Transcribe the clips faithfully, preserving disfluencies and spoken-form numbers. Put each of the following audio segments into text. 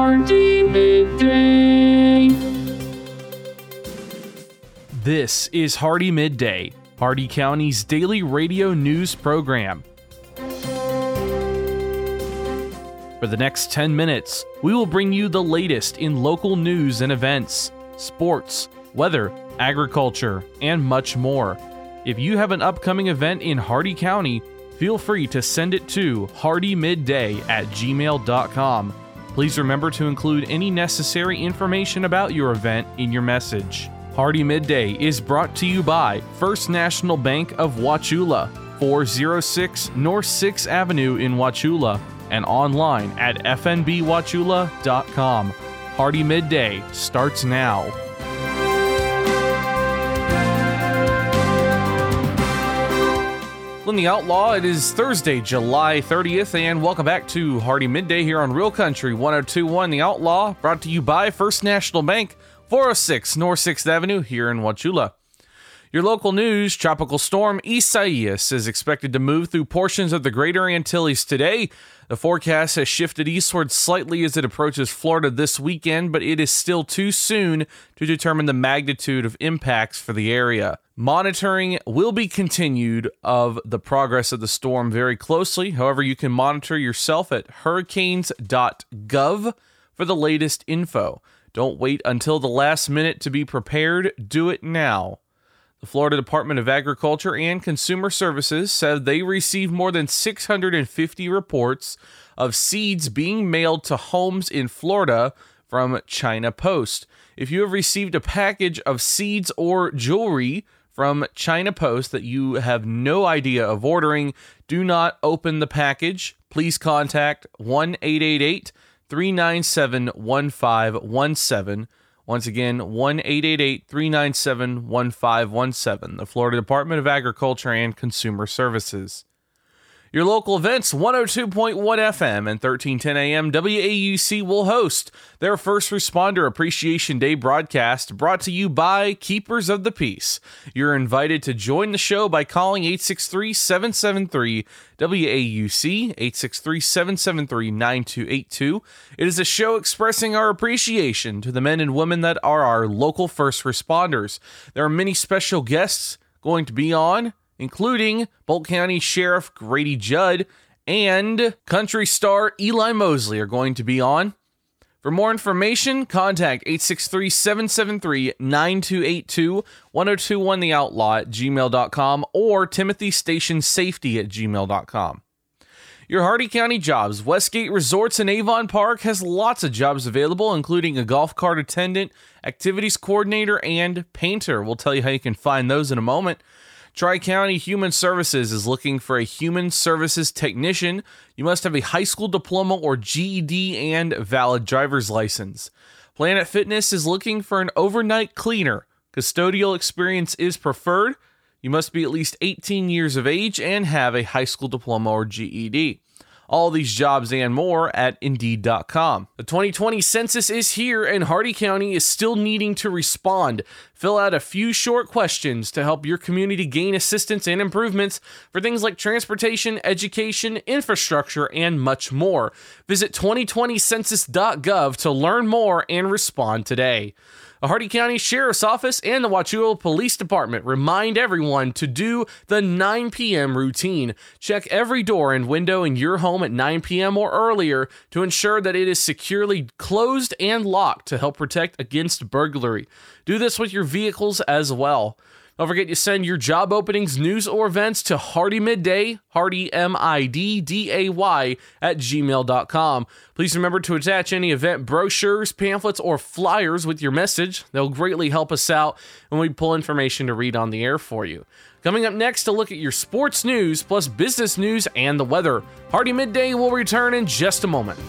Hardy Midday. This is Hardy Midday, Hardy County's daily radio news program. For the next ten minutes, we will bring you the latest in local news and events, sports, weather, agriculture, and much more. If you have an upcoming event in Hardy County, feel free to send it to hardymidday at gmail dot com. Please remember to include any necessary information about your event in your message. Hardy Midday is brought to you by First National Bank of Wauchula, four oh six North sixth Avenue in Wauchula, and online at f n b wauchula dot com. Hardy Midday starts now. Glenn the Outlaw, it is Thursday, July thirtieth, and welcome back to Hardy Midday here on Real Country one oh two point one The Outlaw, brought to you by First National Bank, four oh six North sixth Avenue here in Wauchula. Your local news: Tropical Storm Isaias is expected to move through portions of the Greater Antilles today. The forecast has shifted eastward slightly as it approaches Florida this weekend, but it is still too soon to determine the magnitude of impacts for the area. Monitoring will be continued of the progress of the storm very closely. However, you can monitor yourself at hurricanes dot gov for the latest info. Don't wait until the last minute to be prepared. Do it now. The Florida Department of Agriculture and Consumer Services said they received more than six hundred fifty reports of seeds being mailed to homes in Florida from China Post. If you have received a package of seeds or jewelry from China Post that you have no idea of ordering, do not open the package. Please contact one eight eight eight, three nine seven, one five one seven. Once again, one eight eight eight, three nine seven, one five one seven, the Florida Department of Agriculture and Consumer Services. Your local events: one oh two point one F M and thirteen ten A M W A U C will host their First Responder Appreciation Day broadcast, brought to you by Keepers of the Peace. You're invited to join the show by calling eight six three, seven seven three, W A U C, eight six three, seven seven three, nine two eight two. It is a show expressing our appreciation to the men and women that are our local first responders. There are many special guests going to be on, including Polk County Sheriff Grady Judd and country star Eli Mosley are going to be on. For more information, contact eight six three, seven seven three, nine two eight two, one oh two point one The Outlaw at gmail dot com or Timothy Station Safety at gmail dot com. Your Hardy County jobs: Westgate Resorts in Avon Park has lots of jobs available, including a golf cart attendant, activities coordinator, and painter. We'll tell you how you can find those in a moment. Tri-County Human Services is looking for a human services technician. You must have a high school diploma or G E D and valid driver's license. Planet Fitness is looking for an overnight cleaner. Custodial experience is preferred. You must be at least eighteen years of age and have a high school diploma or G E D. All these jobs and more at Indeed dot com. The twenty twenty census is here, and Hardy County is still needing to respond. Fill out a few short questions to help your community gain assistance and improvements for things like transportation, education, infrastructure, and much more. Visit twenty twenty census dot gov to learn more and respond today. The Hardy County Sheriff's Office and the Wauchula Police Department remind everyone to do the nine p.m. routine. Check every door and window in your home at nine p.m. or earlier to ensure that it is securely closed and locked to help protect against burglary. Do this with your vehicles as well. Don't forget to send your job openings, news, or events to Hardy Midday, Hardy M I D D A Y, at gmail dot com. Please remember to attach any event brochures, pamphlets, or flyers with your message. They'll greatly help us out when we pull information to read on the air for you. Coming up next, to look at your sports news, plus business news and the weather. Hardy Midday will return in just a moment.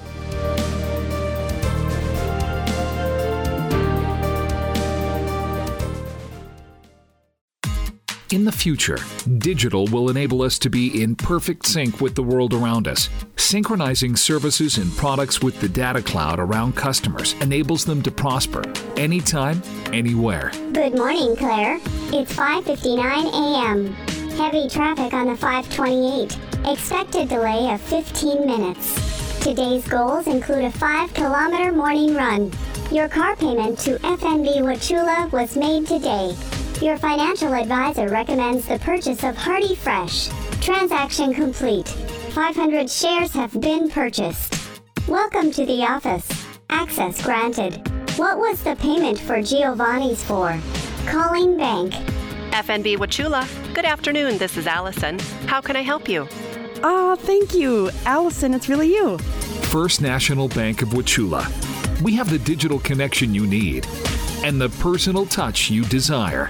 In the future, digital will enable us to be in perfect sync with the world around us. Synchronizing services and products with the data cloud around customers enables them to prosper anytime, anywhere. Good morning, Claire. It's five fifty-nine a.m. Heavy traffic on the five twenty-eight. Expected delay of fifteen minutes. Today's goals include a five kilometer morning run. Your car payment to F N B Wauchula was made today. Your financial advisor recommends the purchase of Hardy Fresh. Transaction complete. five hundred shares have been purchased. Welcome to the office. Access granted. What was the payment for Giovanni's for? Calling bank. F N B Wauchula. Good afternoon, this is Allison. How can I help you? Ah, thank you. Allison, it's really you. First National Bank of Wauchula. We have the digital connection you need and the personal touch you desire.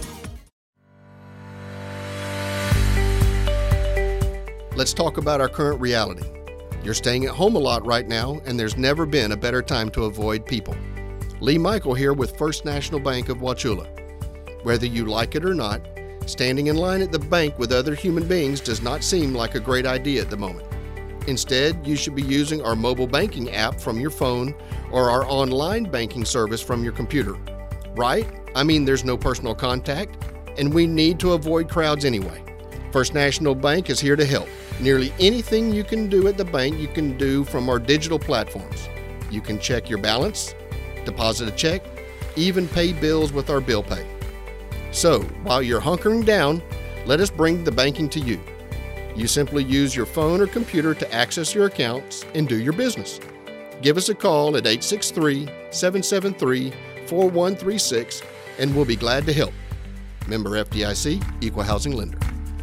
Let's talk about our current reality. You're staying at home a lot right now, and there's never been a better time to avoid people. Lee Michael here with First National Bank of Wauchula. Whether you like it or not, standing in line at the bank with other human beings does not seem like a great idea at the moment. Instead, you should be using our mobile banking app from your phone or our online banking service from your computer. Right? I mean, there's no personal contact, and we need to avoid crowds anyway. First National Bank is here to help. Nearly anything you can do at the bank, you can do from our digital platforms. You can check your balance, deposit a check, even pay bills with our bill pay. So, while you're hunkering down, let us bring the banking to you. You simply use your phone or computer to access your accounts and do your business. Give us a call at eight six three, seven seven three, four one three six and we'll be glad to help. Member F D I C, Equal Housing Lender.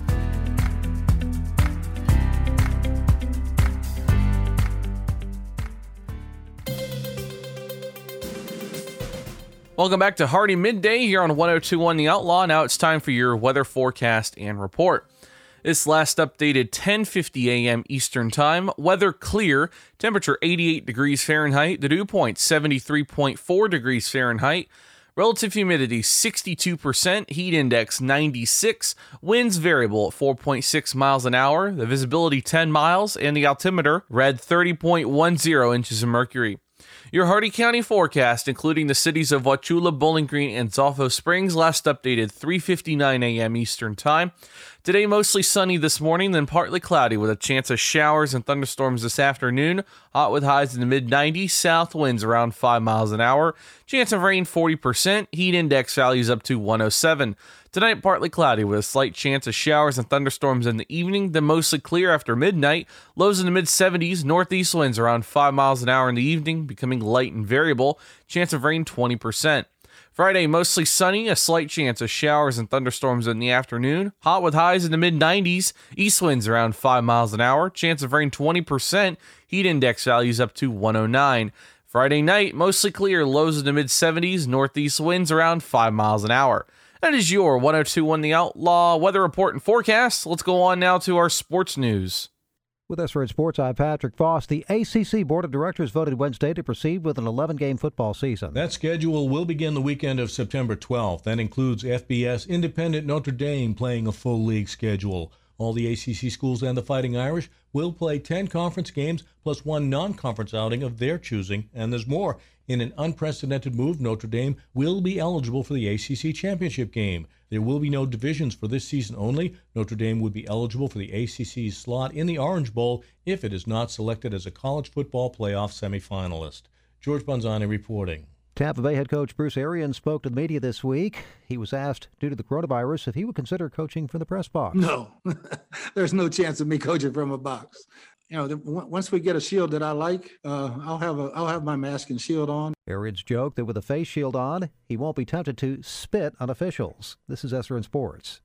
Welcome back to Hardy Midday here on one oh two point one The Outlaw. Now it's time for your weather forecast and report. This last updated ten fifty a.m. Eastern Time. Weather clear. Temperature eighty-eight degrees Fahrenheit. The dew point seventy-three point four degrees Fahrenheit. Relative humidity sixty-two percent. Heat index ninety-six. Winds variable at four point six miles an hour. The visibility ten miles. And the altimeter read thirty point one zero inches of mercury. Your Hardy County forecast, including the cities of Wauchula, Bowling Green, and Zolfo Springs, last updated three fifty-nine a.m. Eastern Time. Today, mostly sunny this morning, then partly cloudy with a chance of showers and thunderstorms this afternoon. Hot with highs in the mid nineties, south winds around five miles an hour. Chance of rain forty percent, heat index values up to one oh seven. Tonight, partly cloudy with a slight chance of showers and thunderstorms in the evening, then mostly clear after midnight. Lows in the mid seventies, northeast winds around five miles an hour in the evening, becoming light and variable. Chance of rain twenty percent. Friday, mostly sunny, a slight chance of showers and thunderstorms in the afternoon. Hot with highs in the mid nineties, east winds around five miles an hour. Chance of rain twenty percent, heat index values up to one oh nine. Friday night, mostly clear, lows in the mid seventies, northeast winds around five miles an hour. That is your one oh two point one The Outlaw weather report and forecast. Let's go on now to our sports news. With S R N Sports, I'm Patrick Foss. The A C C Board of Directors voted Wednesday to proceed with an eleven-game football season. That schedule will begin the weekend of September twelfth. That includes F B S Independent Notre Dame playing a full league schedule. All the A C C schools and the Fighting Irish will play ten conference games plus one non-conference outing of their choosing, and there's more. In an unprecedented move, Notre Dame will be eligible for the A C C championship game. There will be no divisions for this season only. Notre Dame would be eligible for the A C C's slot in the Orange Bowl if it is not selected as a college football playoff semifinalist. George Bonzani reporting. Tampa Bay head coach Bruce Arians spoke to the media this week. He was asked, due to the coronavirus, if he would consider coaching from the press box. No, there's no chance of me coaching from a box. You know, the, once we get a shield that I like, uh, I'll have a I'll have my mask and shield on. Arians joked that with a face shield on, he won't be tempted to spit on officials. This is S R N Sports.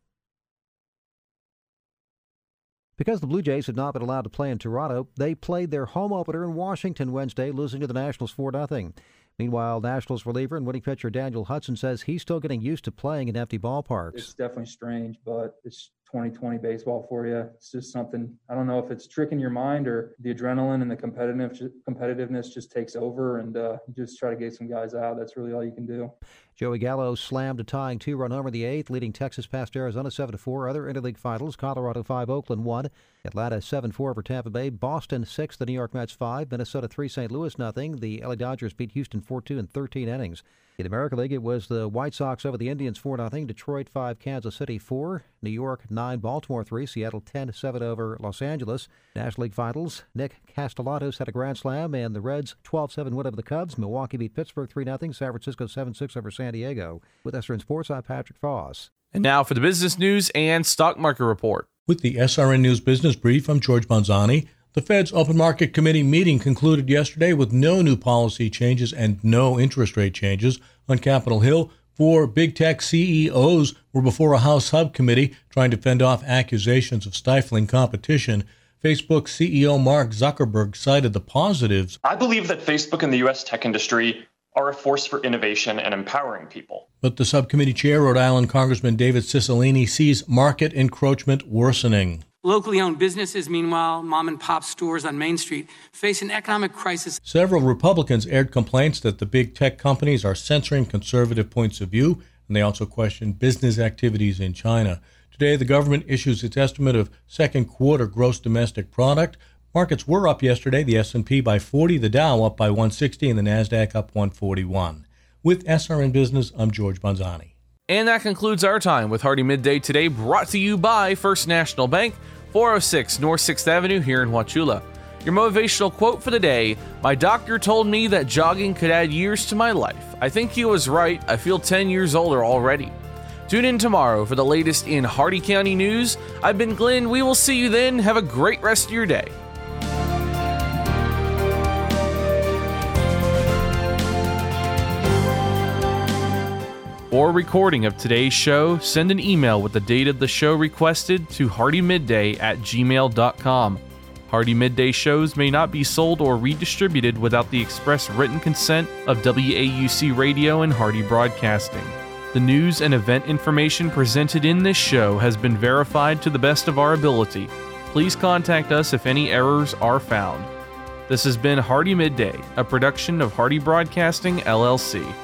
Because the Blue Jays had not been allowed to play in Toronto, they played their home opener in Washington Wednesday, losing to the Nationals four nothing. Meanwhile, Nationals reliever and winning pitcher Daniel Hudson says he's still getting used to playing in empty ballparks. It's definitely strange, but it's twenty twenty baseball for you. It's just something, I don't know if it's tricking your mind or the adrenaline and the competitive competitiveness just takes over, and uh, you just try to get some guys out. That's really all you can do. Joey Gallo slammed a tying two-run homer in the eighth, leading Texas past Arizona seven to four. Other interleague finals, Colorado five, Oakland one, Atlanta seven four for Tampa Bay, Boston six, the New York Mets five, Minnesota three, Saint Louis nothing. The L A Dodgers beat Houston four two in thirteen innings. In the American League, it was the White Sox over the Indians four nothing, Detroit five, Kansas City four, New York nine, Baltimore three, Seattle ten seven over Los Angeles. National League Finals, Nick Castellanos had a grand slam, and the Reds twelve seven win over the Cubs. Milwaukee beat Pittsburgh three nothing, San Francisco seven six over San Diego. With S R N Sports, I'm Patrick Foss. And now for the business news and stock market report. With the S R N News Business Brief, I'm George Bonzani. The Fed's Open Market Committee meeting concluded yesterday with no new policy changes and no interest rate changes. On Capitol Hill, four big tech C E Os were before a House subcommittee trying to fend off accusations of stifling competition. Facebook C E O Mark Zuckerberg cited the positives. I believe that Facebook and the U S tech industry are a force for innovation and empowering people. But the subcommittee chair, Rhode Island Congressman David Cicilline, sees market encroachment worsening. Locally owned businesses, meanwhile, mom and pop stores on Main Street, face an economic crisis. Several Republicans aired complaints that the big tech companies are censoring conservative points of view, and they also questioned business activities in China. Today, the government issues its estimate of second quarter gross domestic product. Markets were up yesterday, the S and P by forty, the Dow up by one hundred sixty, and the NASDAQ up one hundred forty-one. With S R N Business, I'm George Bonzani. And that concludes our time with Hardee Midday today, brought to you by First National Bank, four oh six North sixth Avenue here in Wauchula. Your motivational quote for the day: my doctor told me that jogging could add years to my life. I think he was right. I feel ten years older already. Tune in tomorrow for the latest in Hardee County news. I've been Glenn. We will see you then. Have a great rest of your day. For a recording of today's show, send an email with the date of the show requested to hardymidday at gmail dot com. Hardee Midday shows may not be sold or redistributed without the express written consent of W A U C Radio and Hardee Broadcasting. The news and event information presented in this show has been verified to the best of our ability. Please contact us if any errors are found. This has been Hardee Midday, a production of Hardee Broadcasting, L L C.